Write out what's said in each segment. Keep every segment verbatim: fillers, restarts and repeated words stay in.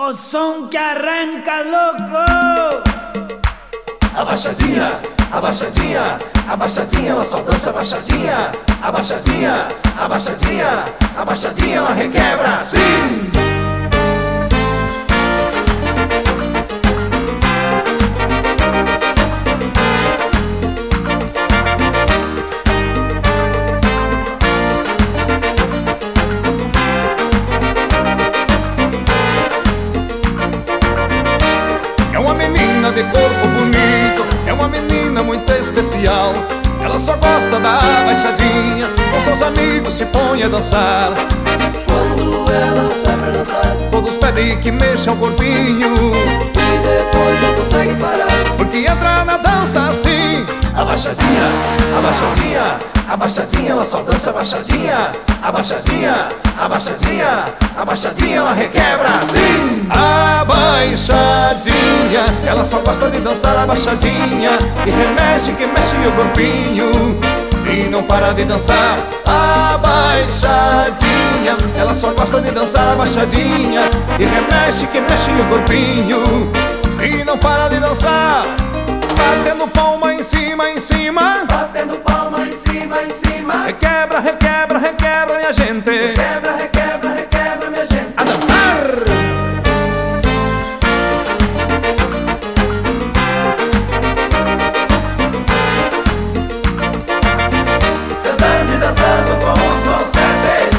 O som que arranca, louco! Abaixadinha, abaixadinha, abaixadinha, ela só dança abaixadinha. Abaixadinha, abaixadinha, abaixadinha, ela requebra assim. É uma menina de corpo bonito, é uma menina muito especial. Ela só gosta da abaixadinha, com seus amigos se põe a dançar. Quando ela sai pra dançar, Todos pedem que mexa o corpinho, e depois não consegue parar. porque entra na dança assim. Abaixadinha, abaixadinha, abaixadinha, ela só dança abaixadinha. Abaixadinha, abaixadinha, abaixadinha, ela requebra assim. Abaixadinha, ela só gosta de dançar abaixadinha, e remexe que mexe o corpinho, e não para de dançar. Abaixadinha, ela só gosta de dançar abaixadinha, e remexe que mexe o corpinho, e não para de dançar. Batendo palma em cima, em cima, Batendo palma em cima, em cima. requebra, requebra, requebra, minha gente, Requebra, requebra, requebra, minha gente. a dançar. Cantando e dançando com o som certo.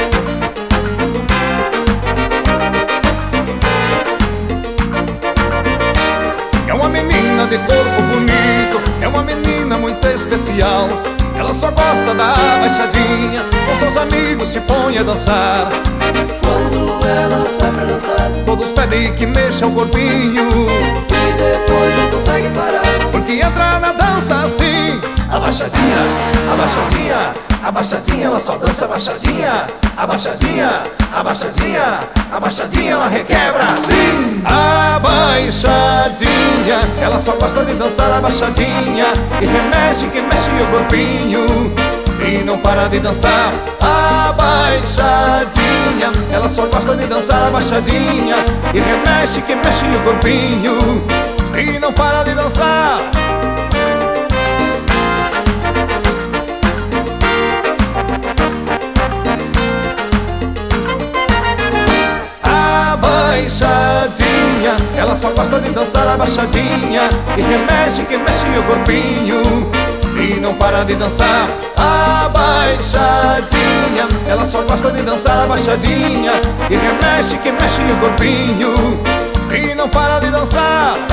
É uma menina de corpo bonito, é uma menina muito especial. Ela só gosta da abaixadinha, com seus amigos se põe a dançar. Quando ela sai pra dançar, Todos pedem que mexa o corpinho, e depois não consegue parar. porque entra na dança assim. Abaixadinha, abaixadinha, abaixadinha, ela só dança abaixadinha. Abaixadinha, abaixadinha, abaixadinha, ela requebra assim. Abaixadinha, ela só gosta de dançar abaixadinha, e remexe que mexe o corpinho, e não para de dançar. Abaixadinha, ela só gosta de dançar abaixadinha, e remexe que mexe o corpinho, e não para de dançar. Abaixadinha, ela só gosta de dançar abaixadinha, e remexe que mexe o corpinho, e não para de dançar. Abaixadinha, ela só gosta de dançar abaixadinha, e remexe que mexe o corpinho, e não para de dançar.